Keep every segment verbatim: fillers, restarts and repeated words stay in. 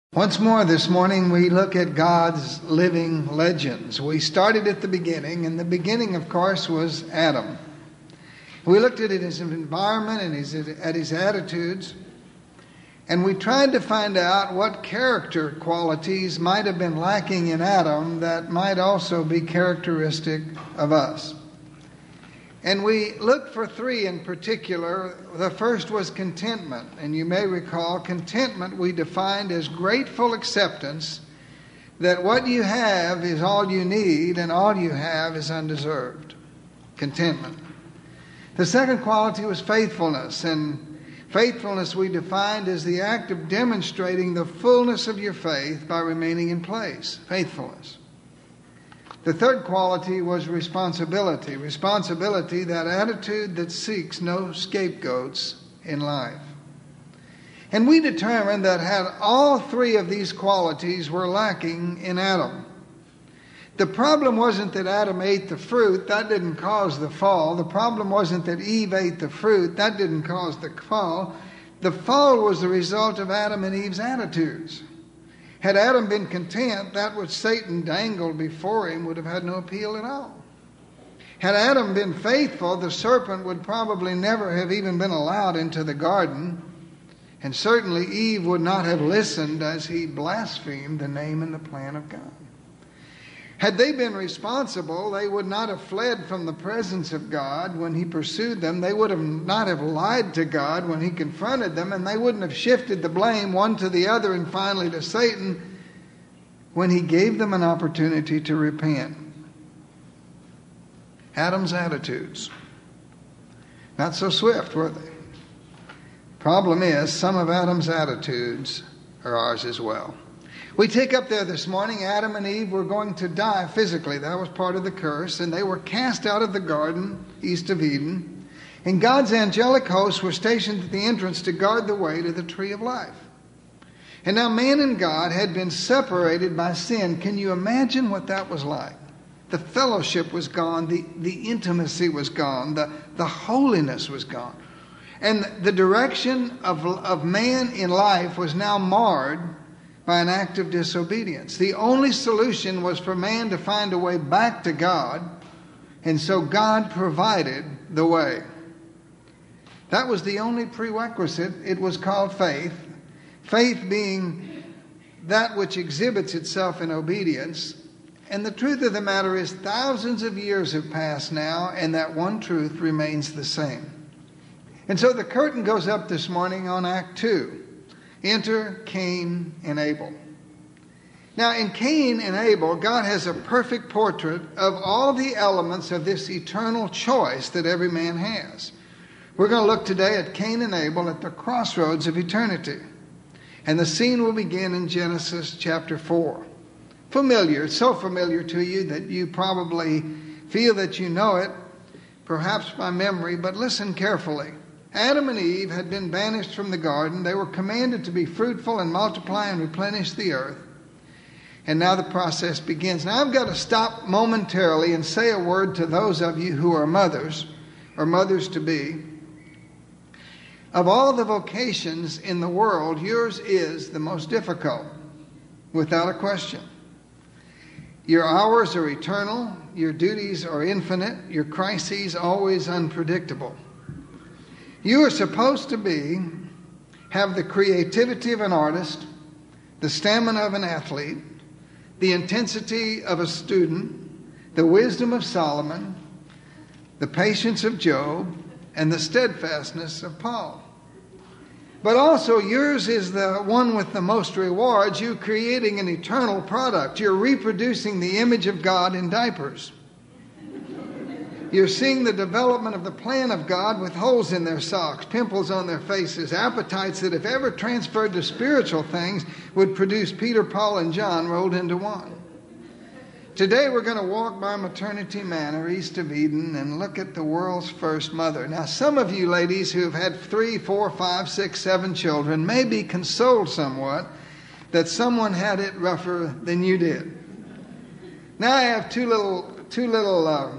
Once more this morning we look at God's living legends. We started at the beginning, and the beginning, of course, was Adam. We looked at his environment and his, at his attitudes, and we tried to find out what character qualities might have been lacking in Adam that might also be characteristic of us. And we looked for three in particular. The first was contentment. And you may recall, contentment we defined as grateful acceptance that what you have is all you need and all you have is undeserved. Contentment. The second quality was faithfulness. And faithfulness we defined as the act of demonstrating the fullness of your faith by remaining in place. Faithfulness. The third quality was responsibility. Responsibility, that attitude that seeks no scapegoats in life. And we determined that had all three of these qualities were lacking in Adam. The problem wasn't that Adam ate the fruit. That didn't cause the fall. The problem wasn't that Eve ate the fruit. That didn't cause the fall. The fall was the result of Adam and Eve's attitudes. Had Adam been content, that which Satan dangled before him would have had no appeal at all. Had Adam been faithful, the serpent would probably never have even been allowed into the garden, and certainly Eve would not have listened as he blasphemed the name and the plan of God. Had they been responsible, they would not have fled from the presence of God when he pursued them. They would have not have lied to God when he confronted them, and they wouldn't have shifted the blame one to the other and finally to Satan when he gave them an opportunity to repent. Adam's attitudes. Not so swift, were they? Problem is, some of Adam's attitudes are ours as well. We take up there this morning, Adam and Eve were going to die physically. That was part of the curse. And they were cast out of the garden east of Eden. And God's angelic hosts were stationed at the entrance to guard the way to the tree of life. And now man and God had been separated by sin. Can you imagine what that was like? The fellowship was gone. The, the intimacy was gone. The, the holiness was gone. And the direction of, of man in life was now marred by an act of disobedience. The only solution was for man to find a way back to God, and so God provided the way. That was the only prerequisite. It was called faith. Faith being that which exhibits itself in obedience. And the truth of the matter is, thousands of years have passed now, and that one truth remains the same. And so the curtain goes up this morning on Act Two. Enter Cain and Abel. Now, in Cain and Abel, God has a perfect portrait of all the elements of this eternal choice that every man has. We're going to look today at Cain and Abel at the crossroads of eternity. And the scene will begin in Genesis chapter four. Familiar, it's so familiar to you that you probably feel that you know it, perhaps by memory, but listen carefully. Adam and Eve had been banished from the garden. They were commanded to be fruitful and multiply and replenish the earth. And now the process begins. Now I've got to stop momentarily and say a word to those of you who are mothers or mothers-to-be. Of all the vocations in the world, yours is the most difficult, without a question. Your hours are eternal. Your duties are infinite. Your crises always unpredictable. You are supposed to be, have the creativity of an artist, the stamina of an athlete, the intensity of a student, the wisdom of Solomon, the patience of Job, and the steadfastness of Paul. But also yours is the one with the most rewards. You're creating an eternal product. You're reproducing the image of God in diapers. You're seeing the development of the plan of God with holes in their socks, pimples on their faces, appetites that if ever transferred to spiritual things would produce Peter, Paul, and John rolled into one. Today we're going to walk by Maternity Manor, east of Eden, and look at the world's first mother. Now some of you ladies who have had three, four, five, six, seven children may be consoled somewhat that someone had it rougher than you did. Now I have two little, two little, uh,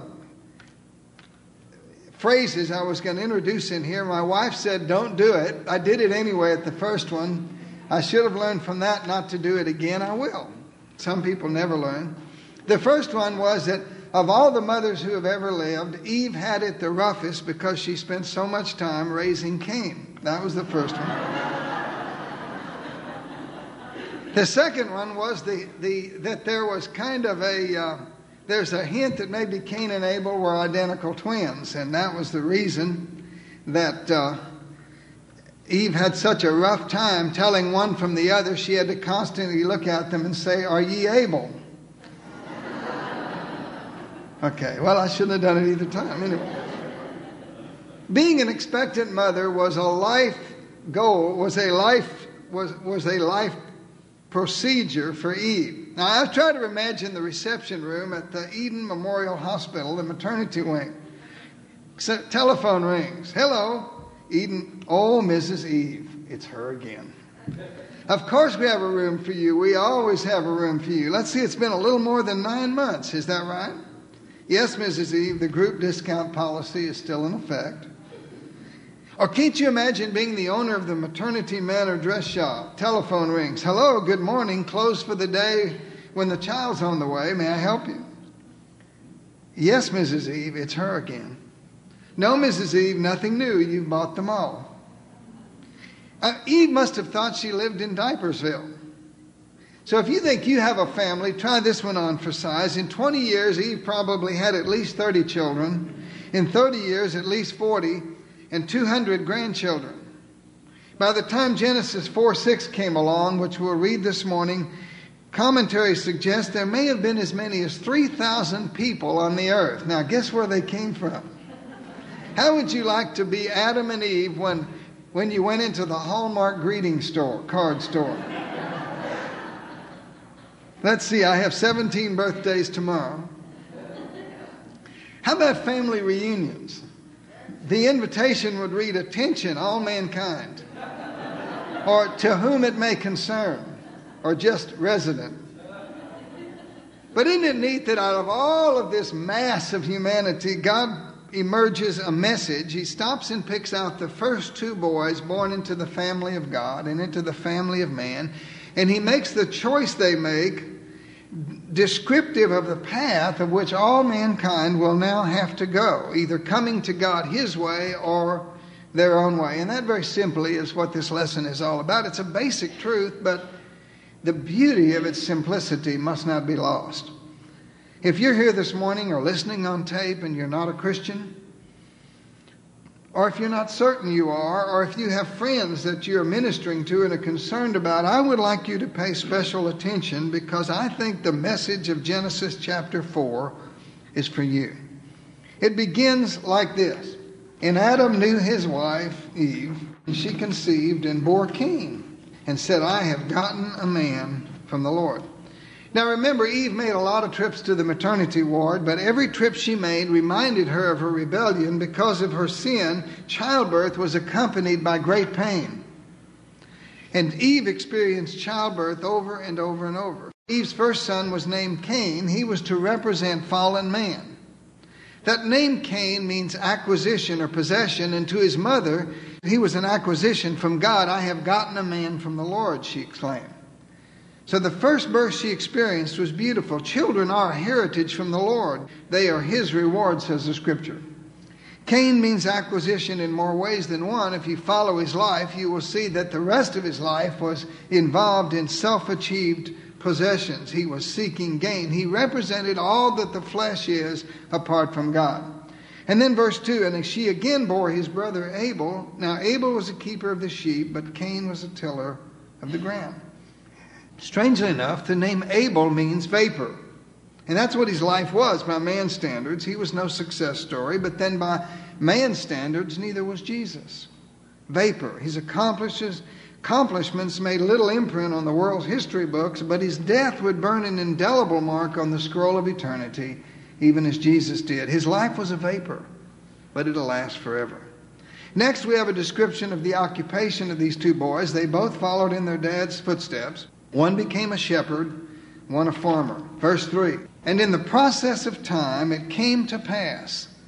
phrases I was going to introduce in here. My wife said, don't do it. I did it anyway at the first one. I should have learned from that not to do it again. I will. Some people never learn. The first one was that of all the mothers who have ever lived, Eve had it the roughest because she spent so much time raising Cain. That was the first one. The second one was the, the that there was kind of a, uh, there's a hint that maybe Cain and Abel were identical twins. And that was the reason that uh, Eve had such a rough time telling one from the other. She had to constantly look at them and say, "Are ye able?" Okay, well, I shouldn't have done it either time. Anyway, being an expectant mother was a life goal, was a life was was a life procedure for Eve. Now, I've tried to imagine the reception room at the Eden Memorial Hospital, the maternity wing. So, telephone rings. "Hello, Eden." "Oh, Missus Eve, it's her again." "Of course we have a room for you. We always have a room for you. Let's see, it's been a little more than nine months. Is that right?" "Yes, Missus Eve, the group discount policy is still in effect." Or can't you imagine being the owner of the Maternity Manor dress shop? Telephone rings. "Hello, good morning. Closed for the day when the child's on the way. May I help you?" "Yes, Missus Eve, it's her again." "No, Missus Eve, nothing new. You've bought them all." Uh, Eve must have thought she lived in Diapersville. So if you think you have a family, try this one on for size. In twenty years, Eve probably had at least thirty children. In thirty years, at least forty, and two hundred grandchildren. By the time Genesis four six came along, which we'll read this morning, commentaries suggest there may have been as many as three thousand people on the earth. Now, guess where they came from? How would you like to be Adam and Eve when, when you went into the Hallmark greeting store, card store? Let's see, I have seventeen birthdays tomorrow. How about family reunions? The invitation would read, "Attention, all mankind," or "To whom it may concern," or just "resident." But isn't it neat that out of all of this mass of humanity, God emerges a message. He stops and picks out the first two boys born into the family of God and into the family of man, and he makes the choice they make descriptive of the path of which all mankind will now have to go, either coming to God his way or their own way. And that very simply is what this lesson is all about. It's a basic truth, but the beauty of its simplicity must not be lost. If you're here this morning or listening on tape and you're not a Christian, or if you're not certain you are, or if you have friends that you're ministering to and are concerned about, I would like you to pay special attention, because I think the message of Genesis chapter four is for you. It begins like this. "And Adam knew his wife, Eve, and she conceived and bore Cain, and said, I have gotten a man from the Lord." Now remember, Eve made a lot of trips to the maternity ward, but every trip she made reminded her of her rebellion. Because of her sin, childbirth was accompanied by great pain. And Eve experienced childbirth over and over and over. Eve's first son was named Cain. He was to represent fallen man. That name Cain means acquisition or possession, and to his mother, he was an acquisition from God. "I have gotten a man from the Lord," she exclaimed. So the first birth she experienced was beautiful. Children are a heritage from the Lord. They are his reward, says the scripture. Cain means acquisition in more ways than one. If you follow his life, you will see that the rest of his life was involved in self-achieved possessions. He was seeking gain. He represented all that the flesh is apart from God. And then verse two, "And she again bore his brother Abel." Now Abel was a keeper of the sheep, but Cain was a tiller of the ground. Strangely enough, the name Abel means vapor. And that's what his life was by man's standards. He was no success story, but then by man's standards, neither was Jesus. Vapor. His accomplishes, accomplishments made little imprint on the world's history books, but his death would burn an indelible mark on the scroll of eternity, even as Jesus did. His life was a vapor, but it'll last forever. Next, we have a description of the occupation of these two boys. They both followed in their dad's footsteps. One became a shepherd, one a farmer. Verse three. "And in the process of time it came to pass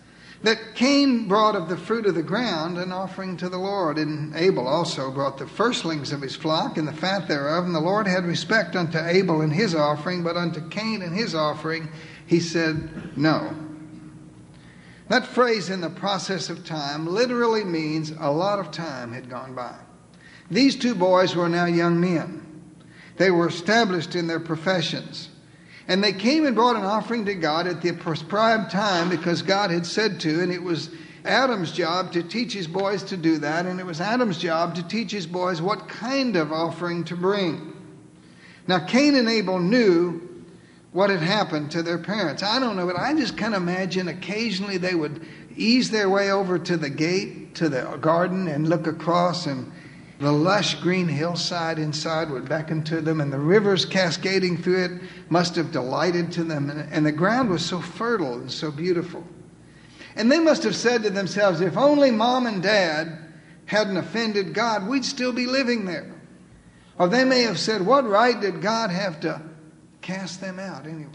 that Cain brought of the fruit of the ground an offering to the Lord, and Abel also brought the firstlings of his flock and the fat thereof. And the Lord had respect unto Abel and his offering, but unto Cain and his offering he said no. That phrase, in the process of time, literally means a lot of time had gone by. These two boys were now young men. They were established in their professions. And they came and brought an offering to God at the prescribed time because God had said to, and it was Adam's job to teach his boys to do that, and it was Adam's job to teach his boys what kind of offering to bring. Now, Cain and Abel knew what had happened to their parents. I don't know, but I just kind of imagine occasionally they would ease their way over to the gate, to the garden, and look across, and the lush green hillside inside would beckon to them, and the rivers cascading through it must have delighted to them. And, and the ground was so fertile and so beautiful. And they must have said to themselves, if only Mom and Dad hadn't offended God, we'd still be living there. Or they may have said, what right did God have to cast them out anyway?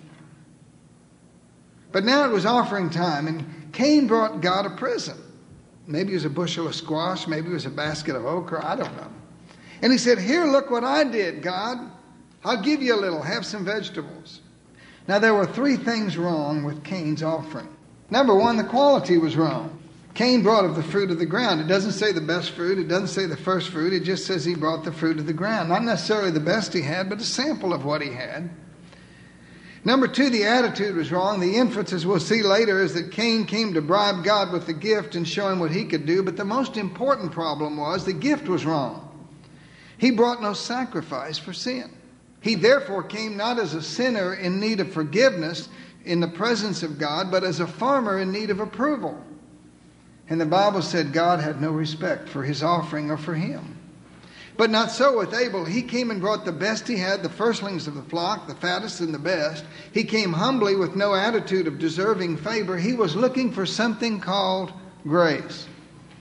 But now it was offering time, and Cain brought God a present. Maybe it was a bushel of squash. Maybe it was a basket of okra. I don't know. And he said, here, look what I did, God. I'll give you a little. Have some vegetables. Now, there were three things wrong with Cain's offering. Number one, the quality was wrong. Cain brought of the fruit of the ground. It doesn't say the best fruit. It doesn't say the first fruit. It just says he brought the fruit of the ground. Not necessarily the best he had, but a sample of what he had. Number two, the attitude was wrong. The inference, as we'll see later, is that Cain came to bribe God with the gift and show him what he could do. But the most important problem was the gift was wrong. He brought no sacrifice for sin. He therefore came not as a sinner in need of forgiveness in the presence of God, but as a farmer in need of approval. And the Bible said God had no respect for his offering or for him. But not so with Abel. He came and brought the best he had, the firstlings of the flock, the fattest and the best. He came humbly with no attitude of deserving favor. He was looking for something called grace.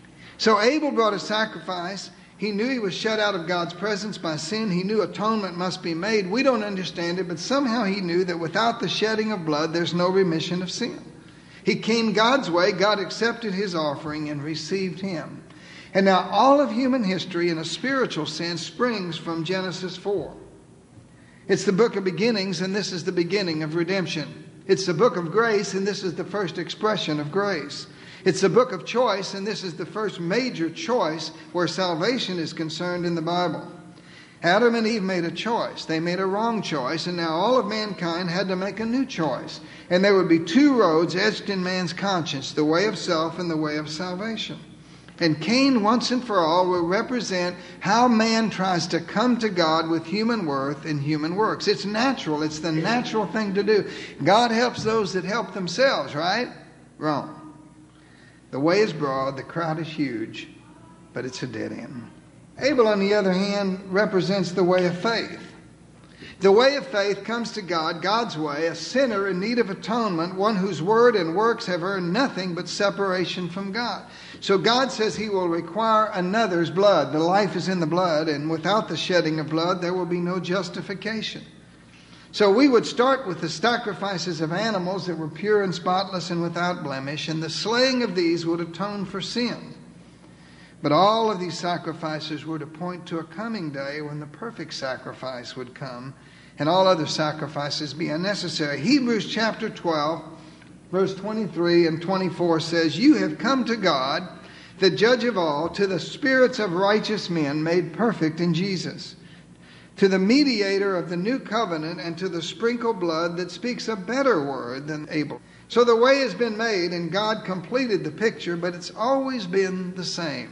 So Abel brought a sacrifice. He knew he was shut out of God's presence by sin. He knew atonement must be made. We don't understand it, but somehow he knew that without the shedding of blood, there's no remission of sin. He came God's way. God accepted his offering and received him. And now all of human history, in a spiritual sense, springs from Genesis four. It's the book of beginnings, and this is the beginning of redemption. It's the book of grace, and this is the first expression of grace. It's the book of choice, and this is the first major choice where salvation is concerned in the Bible. Adam and Eve made a choice. They made a wrong choice, and now all of mankind had to make a new choice. And there would be two roads etched in man's conscience, the way of self and the way of salvation. And Cain, once and for all, will represent how man tries to come to God with human worth and human works. It's natural. It's the natural thing to do. God helps those that help themselves, right? Wrong. The way is broad, the crowd is huge, but it's a dead end. Abel, on the other hand, represents the way of faith. The way of faith comes to God, God's way, a sinner in need of atonement, one whose word and works have earned nothing but separation from God. So God says he will require another's blood. The life is in the blood, and without the shedding of blood, there will be no justification. So we would start with the sacrifices of animals that were pure and spotless and without blemish, and the slaying of these would atone for sin. But all of these sacrifices were to point to a coming day when the perfect sacrifice would come and all other sacrifices be unnecessary. Hebrews chapter twelve, verse twenty-three and twenty-four says, "You have come to God, the judge of all, to the spirits of righteous men made perfect in Jesus, to the mediator of the new covenant, and to the sprinkled blood that speaks a better word than Abel." So the way has been made, and God completed the picture, but it's always been the same.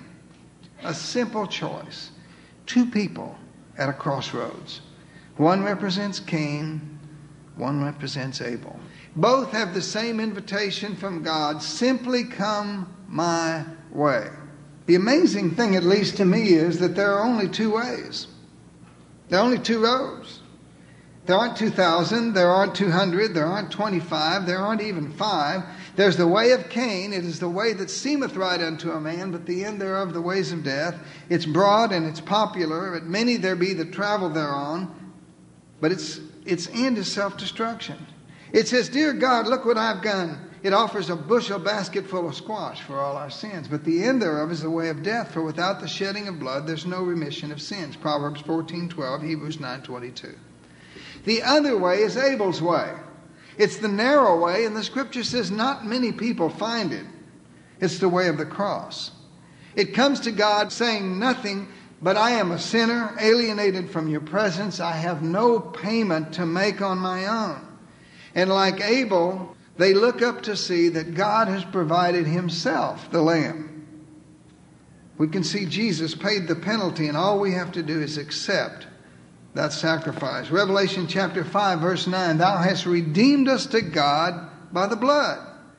A simple choice. Two people at a crossroads. One represents Cain, one represents Abel. Both have the same invitation from God, simply come my way. The amazing thing, at least to me, is that there are only two ways. There are only two roads. There aren't two thousand, there aren't two hundred, there aren't twenty-five, there aren't even five. There's the way of Cain. It is the way that seemeth right unto a man, but the end thereof the ways of death. It's broad and it's popular, but many there be that travel thereon. But its its end is self-destruction. It says, "Dear God, look what I've done. it offers a bushel basket full of squash for all our sins. But the end thereof is the way of death, for without the shedding of blood there's no remission of sins. Proverbs fourteen twelve, Hebrews nine twenty-two. The other way is Abel's way. It's the narrow way, and the Scripture says not many people find it. It's the way of the cross. It comes to God saying nothing, but I am a sinner, alienated from your presence. I have no payment to make on my own. And like Abel, they look up to see that God has provided himself the lamb. We can see Jesus paid the penalty, and all we have to do is accept that sacrifice. Revelation chapter five, verse nine, thou hast redeemed us to God by the blood.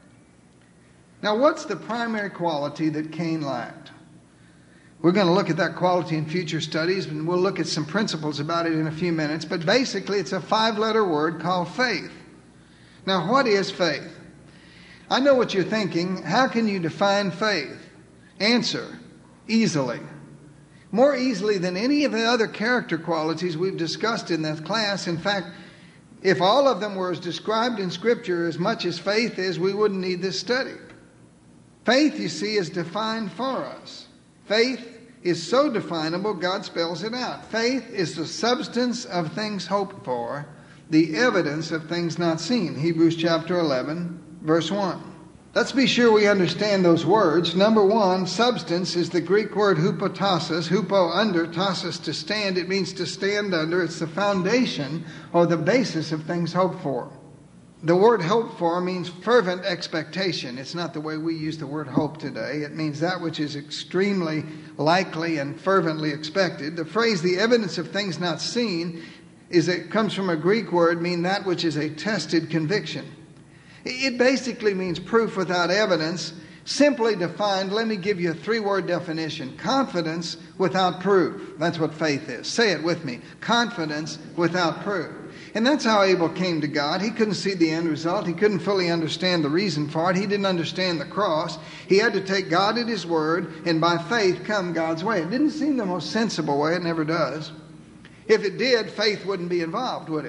Now, what's the primary quality that Cain lacked? We're going to look at that quality in future studies, and we'll look at some principles about it in a few minutes. But basically, it's a five-letter word called faith. Now, what is faith? I know what you're thinking. How can you define faith? Answer, easily. More easily than any of the other character qualities we've discussed in this class. In fact, if all of them were as described in Scripture as much as faith is, we wouldn't need this study. Faith, you see, is defined for us. Faith is so definable, God spells it out. Faith is the substance of things hoped for, the evidence of things not seen. Hebrews chapter eleven, verse one. Let's be sure we understand those words. Number one, substance is the Greek word hupotasis. Hupo, under, tasis, to stand. It means to stand under. It's the foundation or the basis of things hoped for. The word hope for means fervent expectation. It's not the way we use the word hope today. It means that which is extremely likely and fervently expected. The phrase, the evidence of things not seen, is it comes from a Greek word, mean that which is a tested conviction. It basically means proof without evidence. Simply defined, let me give you a three-word definition. Confidence without proof. That's what faith is. Say it with me. Confidence without proof. And that's how Abel came to God. He couldn't see the end result. He couldn't fully understand the reason for it. He didn't understand the cross. He had to take God at his word and by faith come God's way. It didn't seem the most sensible way. It never does. If it did, faith wouldn't be involved, would it?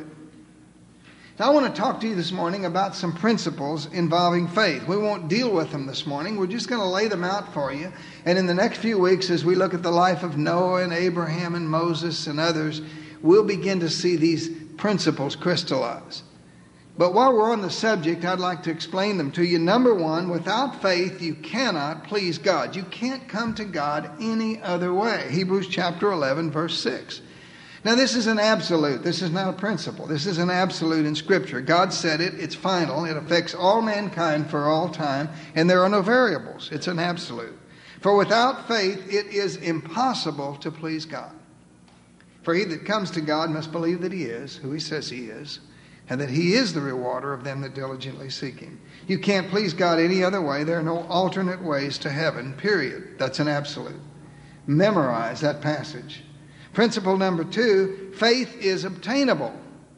Now, I want to talk to you this morning about some principles involving faith. We won't deal with them this morning. We're just going to lay them out for you. And in the next few weeks, as we look at the life of Noah and Abraham and Moses and others, we'll begin to see these principles crystallize. But while we're on the subject, I'd like to explain them to you. Number one, without faith, you cannot please God. You can't come to God any other way. Hebrews chapter eleven, verse six. Now, this is an absolute. This is not a principle. This is an absolute in Scripture. God said it. It's final. It affects all mankind for all time, and there are no variables. It's an absolute. For without faith, it is impossible to please God. For he that comes to God must believe that he is who he says he is, and that he is the rewarder of them that diligently seek him. You can't please God any other way. There are no alternate ways to heaven, period. That's an absolute. Memorize that passage. Principle number two, faith is obtainable.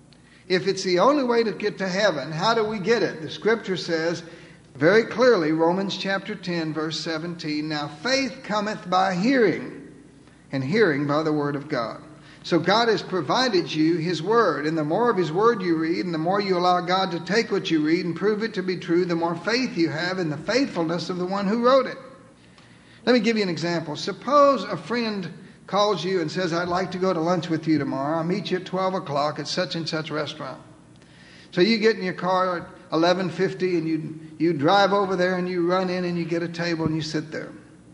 If it's the only way to get to heaven, how do we get it? The Scripture says very clearly, Romans chapter ten, verse seventeen, now faith cometh by hearing, and hearing by the word of God. So God has provided you his word, and the more of his word you read, and the more you allow God to take what you read and prove it to be true, the more faith you have in the faithfulness of the one who wrote it. Let me give you an example. Suppose a friend calls you and says, I'd like to go to lunch with you tomorrow. I'll meet you at twelve o'clock at such and such restaurant. So you get in your car at eleven fifty and you, you drive over there and you run in and you get a table and you sit there.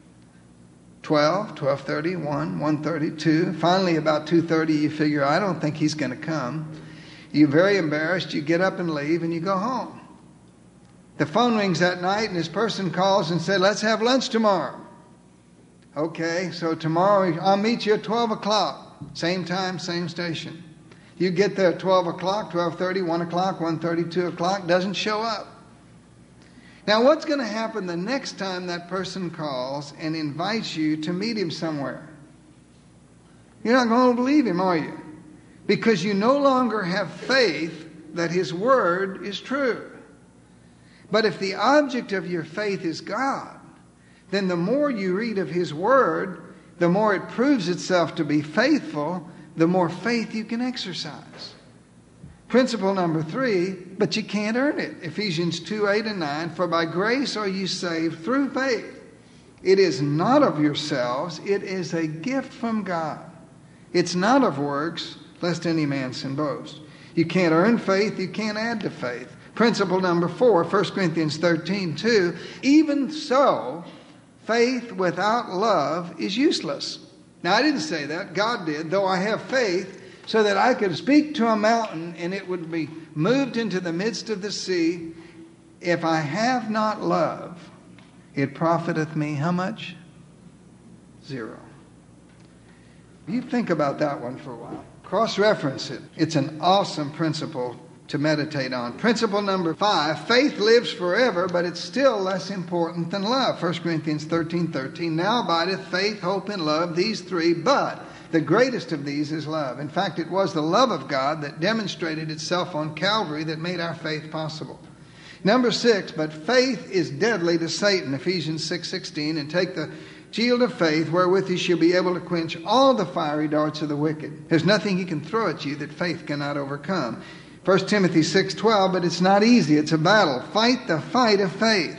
twelve, twelve thirty, one, one thirty, two. Finally, about two thirty, you figure, I don't think he's going to come. You're very embarrassed. You get up and leave and you go home. The phone rings that night and this person calls and said, let's have lunch tomorrow. Okay, so tomorrow I'll meet you at twelve o'clock. Same time, same station. You get there at twelve o'clock, twelve thirty, one o'clock, one thirty, two o'clock, doesn't show up. Now what's going to happen the next time that person calls and invites you to meet him somewhere? You're not going to believe him, are you? Because you no longer have faith that his word is true. But if the object of your faith is God, then the more you read of his word, the more it proves itself to be faithful, the more faith you can exercise. Principle number three, but you can't earn it. Ephesians two, eight and nine, for by grace are you saved through faith. It is not of yourselves, it is a gift from God. It's not of works, lest any man sin boast. You can't earn faith, you can't add to faith. Principle number four, First Corinthians thirteen, two, even so, faith without love is useless. Now, I didn't say that. God did, though I have faith so that I could speak to a mountain and it would be moved into the midst of the sea. If I have not love, it profiteth me how much? Zero. You think about that one for a while. Cross-reference it. It's an awesome principle to meditate on. Principle number five, faith lives forever, but it's still less important than love. First Corinthians thirteen, thirteen, now abideth faith, hope, and love, these three, but the greatest of these is love. In fact, it was the love of God that demonstrated itself on Calvary that made our faith possible. Number six, but faith is deadly to Satan, Ephesians six, sixteen, and take the shield of faith wherewith you shall be able to quench all the fiery darts of the wicked. There's nothing he can throw at you that faith cannot overcome. First Timothy six, twelve, but it's not easy. It's a battle. Fight the fight of faith.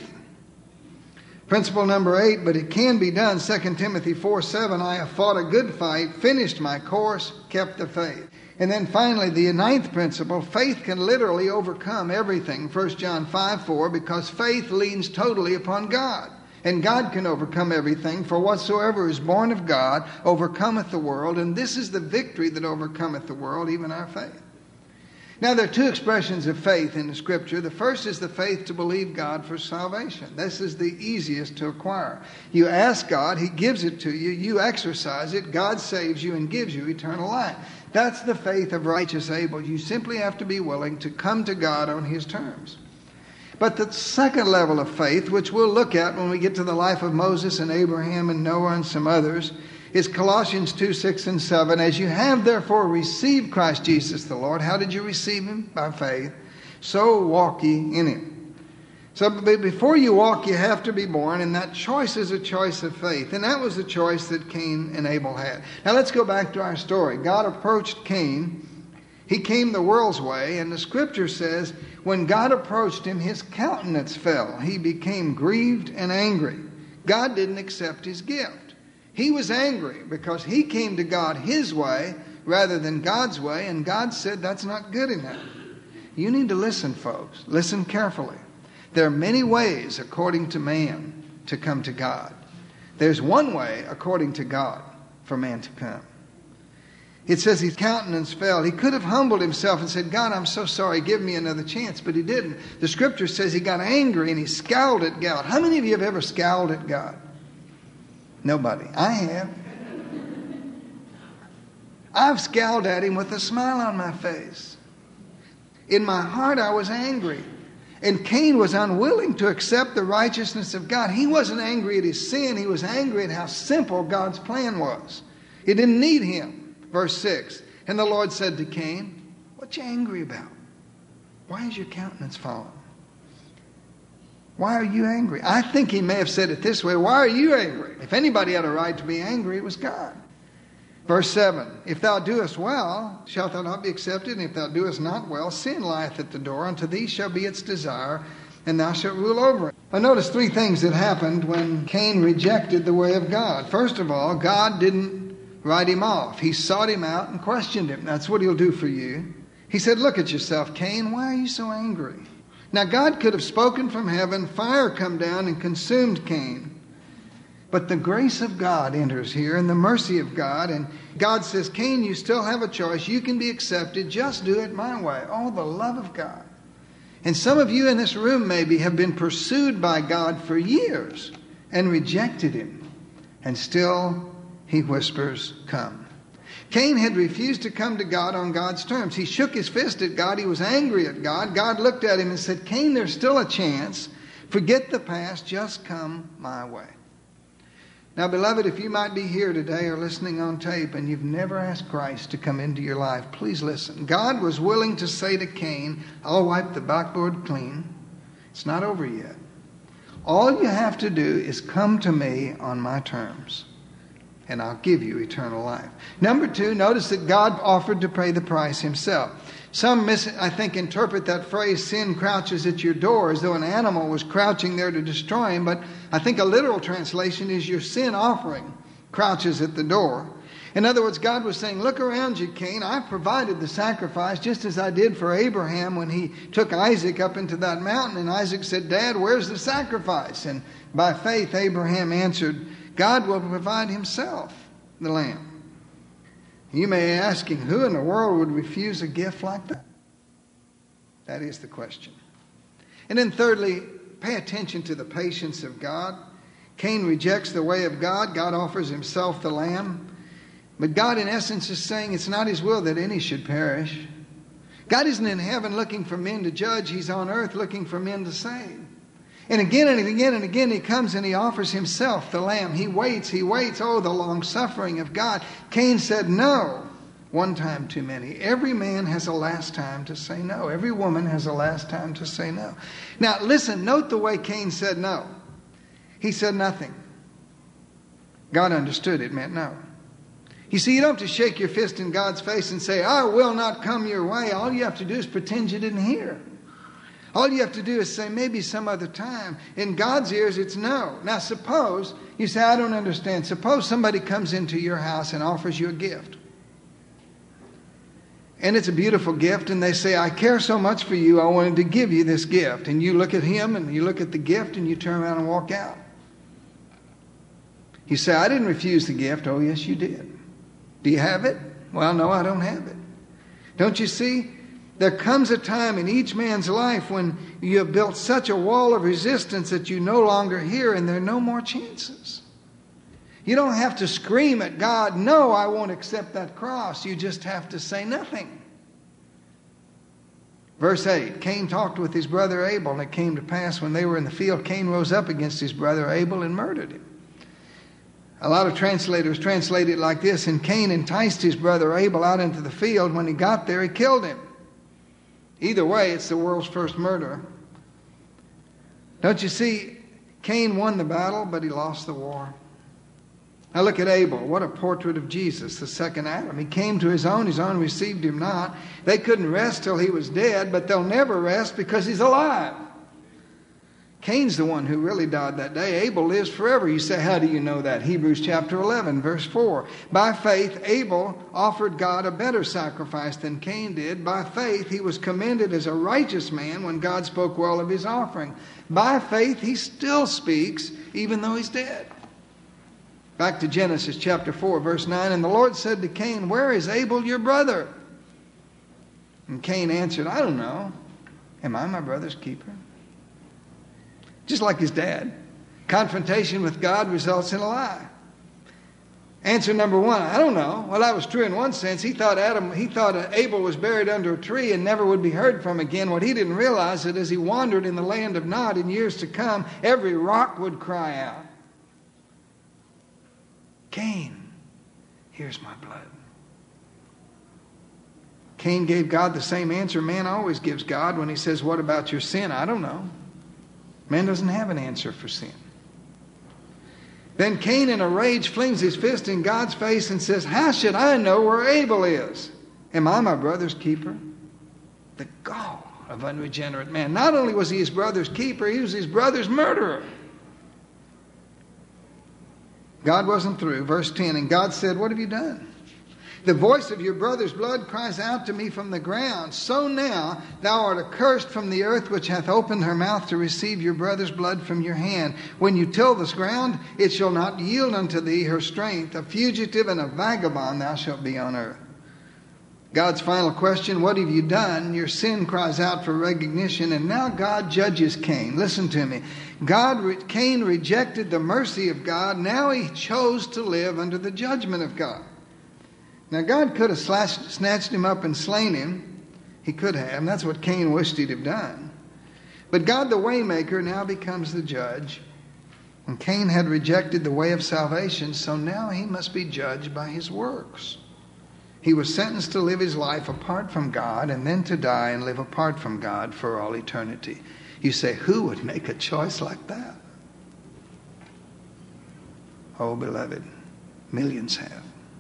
Principle number eight, but it can be done. Second Timothy four, seven, I have fought a good fight, finished my course, kept the faith. And then finally, the ninth principle, faith can literally overcome everything. First John five, four, because faith leans totally upon God. And God can overcome everything, for whatsoever is born of God overcometh the world, and this is the victory that overcometh the world, even our faith. Now, there are two expressions of faith in the Scripture. The first is the faith to believe God for salvation. This is the easiest to acquire. You ask God, He gives it to you, you exercise it, God saves you and gives you eternal life. That's the faith of righteous Abel. You simply have to be willing to come to God on His terms. But the second level of faith, which we'll look at when we get to the life of Moses and Abraham and Noah and some others, is Colossians two, six and seven. As you have therefore received Christ Jesus the Lord, how did you receive Him? By faith. So walk ye in Him. So before you walk, you have to be born, and that choice is a choice of faith. And that was the choice that Cain and Abel had. Now let's go back to our story. God approached Cain. He came the world's way, and the Scripture says, when God approached him, his countenance fell. He became grieved and angry. God didn't accept his gift. He was angry because he came to God his way rather than God's way, and God said that's not good enough. You need to listen, folks. Listen carefully. There are many ways, according to man, to come to God. There's one way, according to God, for man to come. It says his countenance fell. He could have humbled himself and said, God, I'm so sorry, give me another chance, but he didn't. The Scripture says he got angry and he scowled at God. How many of you have ever scowled at God? Nobody. I have. I've scowled at him with a smile on my face. In my heart, I was angry. And Cain was unwilling to accept the righteousness of God. He wasn't angry at his sin. He was angry at how simple God's plan was. He didn't need him. Verse six, and the Lord said to Cain, what you angry about? Why is your countenance fallen? Why are you angry? I think he may have said it this way, why are you angry? If anybody had a right to be angry, it was God. Verse seven, if thou doest well, shalt thou not be accepted, and if thou doest not well, sin lieth at the door, unto thee shall be its desire, and thou shalt rule over it. I noticed three things that happened when Cain rejected the way of God. First of all, God didn't write him off. He sought him out and questioned him. That's what he'll do for you. He said, look at yourself, Cain. Why are you so angry? Now, God could have spoken from heaven, fire come down and consumed Cain. But the grace of God enters here and the mercy of God. And God says, Cain, you still have a choice. You can be accepted. Just do it my way. Oh, the love of God. And some of you in this room maybe have been pursued by God for years and rejected him. And still he whispers, come. Cain had refused to come to God on God's terms. He shook his fist at God. He was angry at God. God looked at him and said, Cain, there's still a chance. Forget the past. Just come my way. Now, beloved, if you might be here today or listening on tape and you've never asked Christ to come into your life, please listen. God was willing to say to Cain, I'll wipe the backboard clean. It's not over yet. All you have to do is come to me on my terms. and I'll give you eternal life. Number two, notice that God offered to pay the price himself. Some, mis- I think, interpret that phrase, sin crouches at your door, as though an animal was crouching there to destroy him. But I think a literal translation is your sin offering crouches at the door. In other words, God was saying, look around you, Cain. I provided the sacrifice just as I did for Abraham when he took Isaac up into that mountain. And Isaac said, Dad, where's the sacrifice? And by faith, Abraham answered, God will provide himself the lamb. You may be asking, who in the world would refuse a gift like that? That is the question. And then thirdly, pay attention to the patience of God. Cain rejects the way of God. God offers himself the lamb. But God, in essence, is saying it's not his will that any should perish. God isn't in heaven looking for men to judge. He's on earth looking for men to save. And again and again and again he comes and he offers himself the lamb. He waits, he waits. Oh, the long suffering of God. Cain said no. One time too many. Every man has a last time to say no. Every woman has a last time to say no. Now listen, note the way Cain said no. He said nothing. God understood it meant no. You see, you don't have to shake your fist in God's face and say, I will not come your way. All you have to do is pretend you didn't hear. All you have to do is say, maybe some other time. In God's ears, it's no. Now, suppose, you say, I don't understand. Suppose somebody comes into your house and offers you a gift. And it's a beautiful gift, and they say, I care so much for you, I wanted to give you this gift. And you look at him, and you look at the gift, and you turn around and walk out. You say, I didn't refuse the gift. Oh, yes, you did. Do you have it? Well, no, I don't have it. Don't you see? There comes a time in each man's life when you have built such a wall of resistance that you no longer hear, and there are no more chances. You don't have to scream at God, no, I won't accept that cross. You just have to say nothing. Verse eight, Cain talked with his brother Abel, and it came to pass when they were in the field, Cain rose up against his brother Abel and murdered him. A lot of translators translate it like this, and Cain enticed his brother Abel out into the field. When he got there, he killed him. Either way, it's the world's first murder. Don't you see, Cain won the battle, but he lost the war. Now look at Abel. What a portrait of Jesus, the second Adam. He came to his own, his own received him not. They couldn't rest till he was dead, but they'll never rest because he's alive. Cain's the one who really died that day. Abel lives forever. You say, how do you know that? Hebrews chapter eleven, verse four. By faith, Abel offered God a better sacrifice than Cain did. By faith, he was commended as a righteous man when God spoke well of his offering. By faith, he still speaks, even though he's dead. Back to Genesis chapter four, verse nine. And the Lord said to Cain, where is Abel your brother? And Cain answered, I don't know. Am I my brother's keeper? Just like his dad. Confrontation with God results in a lie. Answer number one, I don't know. Well, that was true in one sense. He thought Adam, he thought Abel was buried under a tree and never would be heard from again. What he didn't realize is that as he wandered in the land of Nod in years to come, every rock would cry out, Cain, here's my blood. Cain gave God the same answer man always gives God when he says, what about your sin? I don't know. Man doesn't have an answer for sin. Then Cain in a rage flings his fist in God's face and says, how should I know where Abel is? Am I my brother's keeper? The gall of unregenerate man. Not only was he his brother's keeper, he was his brother's murderer. God wasn't through. Verse ten, and God said, what have you done? The voice of your brother's blood cries out to me from the ground. So now thou art accursed from the earth, which hath opened her mouth to receive your brother's blood from your hand. When you till this ground, it shall not yield unto thee her strength. A fugitive and a vagabond thou shalt be on earth. God's final question, what have you done? Your sin cries out for recognition, and now God judges Cain. Listen to me. God, Cain rejected the mercy of God. Now he chose to live under the judgment of God. Now, God could have slashed, snatched him up and slain him. He could have, and that's what Cain wished he'd have done. But God, the waymaker, now becomes the judge. And Cain had rejected the way of salvation, so now he must be judged by his works. He was sentenced to live his life apart from God and then to die and live apart from God for all eternity. You say, who would make a choice like that? Oh, beloved, Millions have.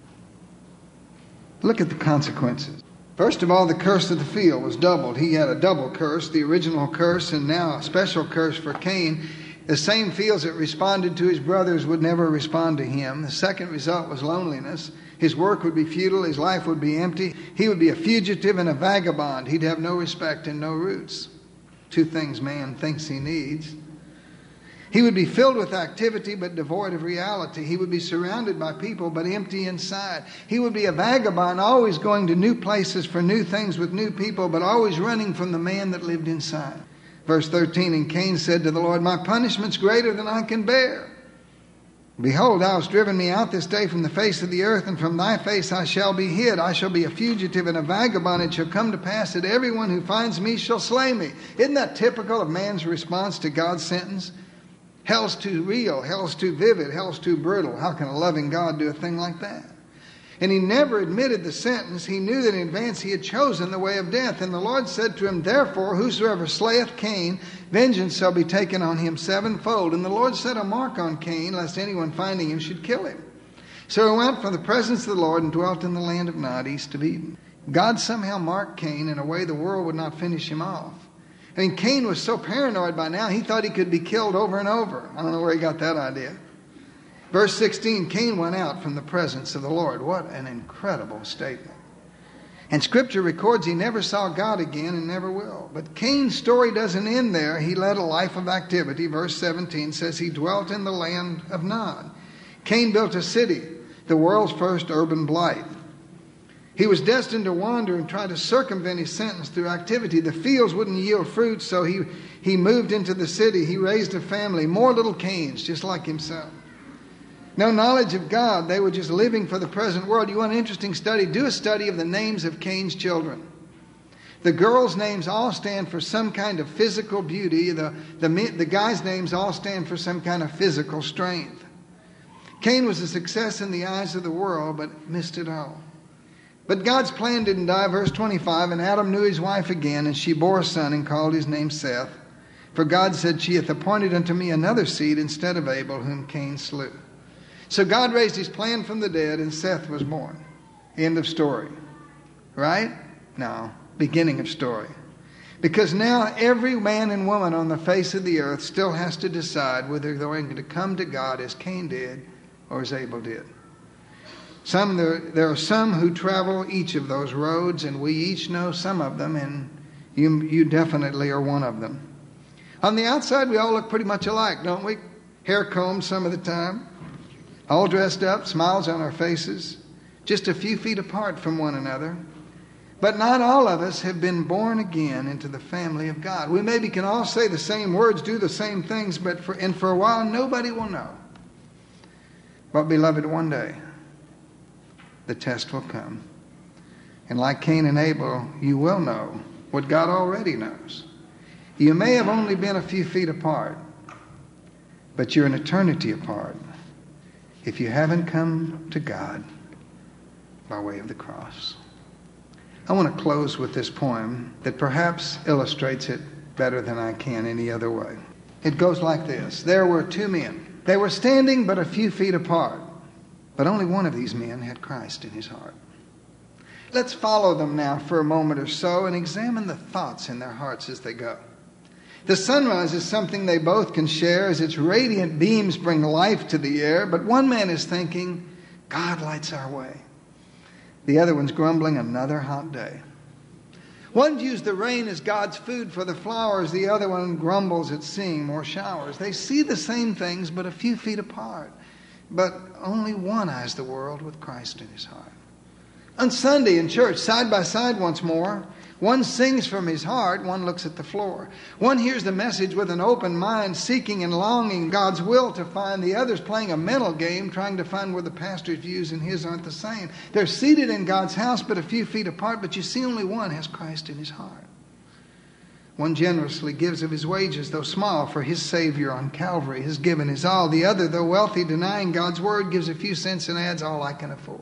Look at the consequences. First of all, the curse of the field was doubled. He had a double curse, the original curse, and now a special curse for Cain. The same fields that responded to his brothers would never respond to him. The second result was loneliness. His work would be futile. His life would be empty. He would be a fugitive and a vagabond. He'd have no respect and no roots. Two things man thinks he needs. He would be filled with activity but devoid of reality. He would be surrounded by people but empty inside. He would be a vagabond, always going to new places for new things with new people, but always running from the man that lived inside. Verse thirteen, and Cain said to the Lord, my punishment's greater than I can bear. Behold, thou hast driven me out this day from the face of the earth, and from thy face I shall be hid. I shall be a fugitive and a vagabond. It shall come to pass that everyone who finds me shall slay me. Isn't that typical of man's response to God's sentence? Hell's too real. Hell's too vivid. Hell's too brutal. How can a loving God do a thing like that? And he never admitted the sentence. He knew that in advance he had chosen the way of death. And the Lord said to him, therefore, whosoever slayeth Cain, vengeance shall be taken on him sevenfold. And the Lord set a mark on Cain, lest anyone finding him should kill him. So he went from the presence of the Lord and dwelt in the land of Nod, east of Eden. God somehow marked Cain in a way the world would not finish him off. I mean, Cain was so paranoid by now, he thought he could be killed over and over. I don't know where he got that idea. Verse sixteen, Cain went out from the presence of the Lord. What an incredible statement. And Scripture records he never saw God again and never will. But Cain's story doesn't end there. He led a life of activity. Verse seventeen says he dwelt in the land of Nod. Cain built a city, the world's first urban blight. He was destined to wander and try to circumvent his sentence through activity. The fields wouldn't yield fruit, so he, he moved into the city. He raised a family, more little Cains, just like himself. No knowledge of God. They were just living for the present world. You want an interesting study? Do a study of the names of Cain's children. The girls' names all stand for some kind of physical beauty. The, the, the guys' names all stand for some kind of physical strength. Cain was a success in the eyes of the world, but missed it all. But God's plan didn't die. Verse twenty-five, and Adam knew his wife again, and she bore a son and called his name Seth. For God said, she hath appointed unto me another seed instead of Abel, whom Cain slew. So God raised his plan from the dead, and Seth was born. End of story. Right? No. Beginning of story. Because now every man and woman on the face of the earth still has to decide whether they're going to come to God as Cain did or as Abel did. Some there, there are some who travel each of those roads, and we each know some of them, and you, you definitely are one of them. On the outside, we all look pretty much alike, don't we? Hair combed some of the time, all dressed up, smiles on our faces, just a few feet apart from one another. But not all of us have been born again into the family of God. We maybe can all say the same words, do the same things, but for, and for a while, nobody will know. But beloved, one day, the test will come. And like Cain and Abel, you will know what God already knows. You may have only been a few feet apart, but you're an eternity apart if you haven't come to God by way of the cross. I want to close with this poem that perhaps illustrates it better than I can any other way. It goes like this. There were two men. They were standing but a few feet apart. But only one of these men had Christ in his heart. Let's follow them now for a moment or so and examine the thoughts in their hearts as they go. The sunrise is something they both can share as its radiant beams bring life to the air. But one man is thinking, God lights our way. The other one's grumbling, another hot day. One views the rain as God's food for the flowers. The other one grumbles at seeing more showers. They see the same things but a few feet apart. But only one eyes the world with Christ in his heart. On Sunday in church, side by side once more, one sings from his heart, one looks at the floor. One hears the message with an open mind, seeking and longing God's will to find. The other's playing a mental game, trying to find where the pastor's views and his aren't the same. They're seated in God's house, but a few feet apart, but you see only one has Christ in his heart. One generously gives of his wages, though small, for his Savior on Calvary has given his all. The other, though wealthy, denying God's word, gives a few cents and adds all I can afford.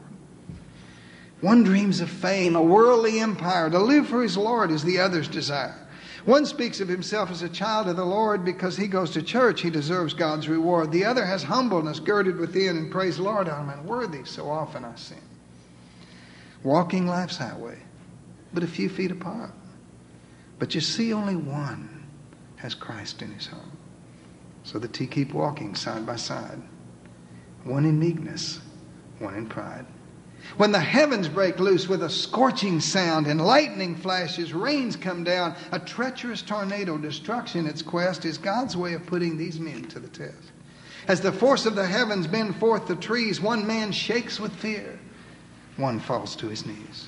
One dreams of fame, a worldly empire, to live for his Lord is the other's desire. One speaks of himself as a child of the Lord because he goes to church. He deserves God's reward. The other has humbleness girded within and prays, Lord, I'm unworthy. So often I sin. Walking life's highway, but a few feet apart. But you see, only one has Christ in his heart. So the two keep walking side by side. One in meekness, one in pride. When the heavens break loose with a scorching sound and lightning flashes, rains come down, a treacherous tornado, destruction its quest, is God's way of putting these men to the test. As the force of the heavens bend forth the trees, one man shakes with fear. One falls to his knees.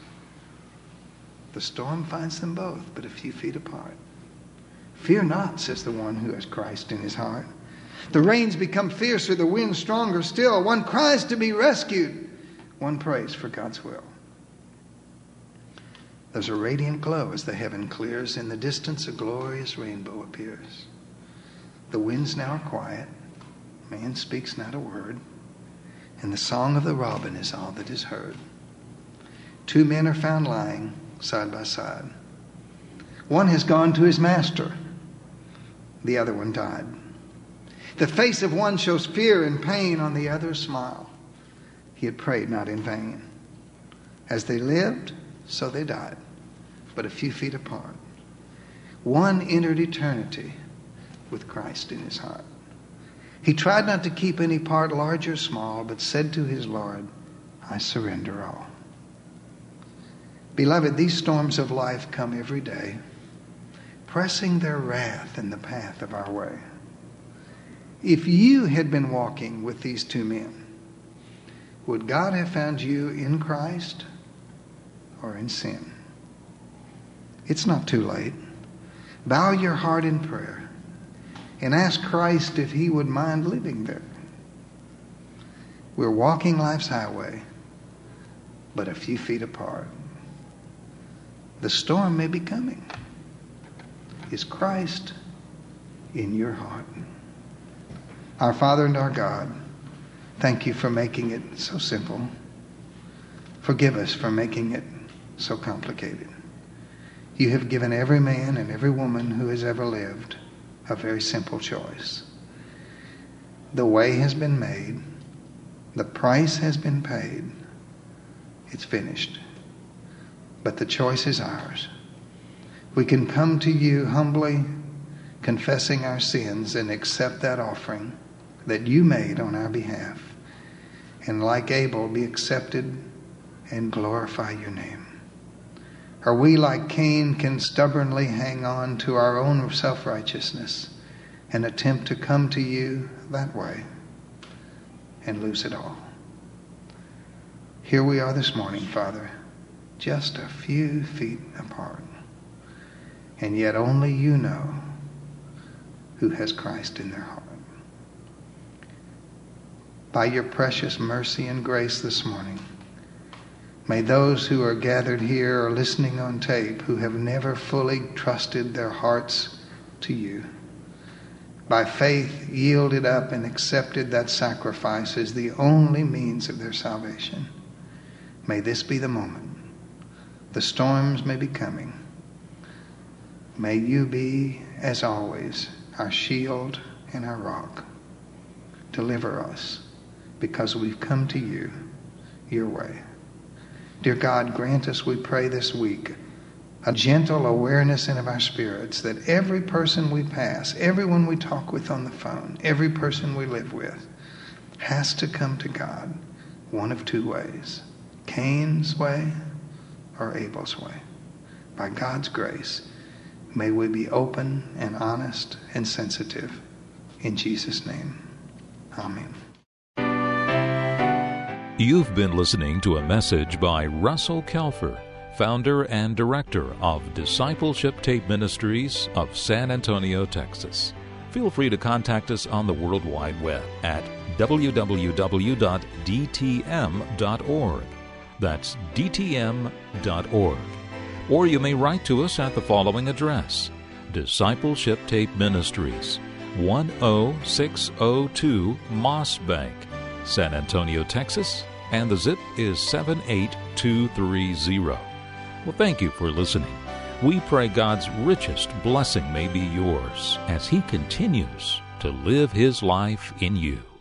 The storm finds them both, but a few feet apart. Fear not, says the one who has Christ in his heart. The rains become fiercer, the wind stronger still. One cries to be rescued. One prays for God's will. There's a radiant glow as the heaven clears. In the distance, a glorious rainbow appears. The winds now are quiet. Man speaks not a word. And the song of the robin is all that is heard. Two men are found lying side by side. One has gone to his master. The other one died. The face of one shows fear and pain, on the other's smile. He had prayed not in vain. As they lived, so they died, but a few feet apart. One entered eternity with Christ in his heart. He tried not to keep any part large or small, but said to his Lord, I surrender all. Beloved, these storms of life come every day, pressing their wrath in the path of our way. If you had been walking with these two men, would God have found you in Christ or in sin? It's not too late. Bow your heart in prayer and ask Christ if he would mind living there. We're walking life's highway, but a few feet apart. The storm may be coming. Is Christ in your heart? Our Father and our God, thank you for making it so simple. Forgive us for making it so complicated. You have given every man and every woman who has ever lived a very simple choice. The way has been made. The price has been paid. It's finished. But the choice is ours. We can come to you humbly, confessing our sins, and accept that offering that you made on our behalf. And like Abel, be accepted and glorify your name. Or we, like Cain, can stubbornly hang on to our own self-righteousness and attempt to come to you that way and lose it all. Here we are this morning, Father, just a few feet apart. And yet only you know who has Christ in their heart. By your precious mercy and grace this morning, may those who are gathered here or listening on tape who have never fully trusted their hearts to you, by faith yielded up and accepted that sacrifice as the only means of their salvation, may this be the moment. The storms may be coming. May you be, as always, our shield and our rock. Deliver us, because we've come to you, your way. Dear God, grant us, we pray this week, a gentle awareness in of our spirits that every person we pass, everyone we talk with on the phone, every person we live with, has to come to God one of two ways: Cain's way or Abel's way. By God's grace, may we be open and honest and sensitive. In Jesus' name, amen. You've been listening to a message by Russell Kelfer, founder and director of Discipleship Tape Ministries of San Antonio, Texas. Feel free to contact us on the World Wide Web at w w w dot d t m dot org. That's d t m dot org. Or you may write to us at the following address: Discipleship Tape Ministries, one oh six oh two Moss Bank, San Antonio, Texas, and the zip is seven eight two three zero. Well, thank you for listening. We pray God's richest blessing may be yours as He continues to live His life in you.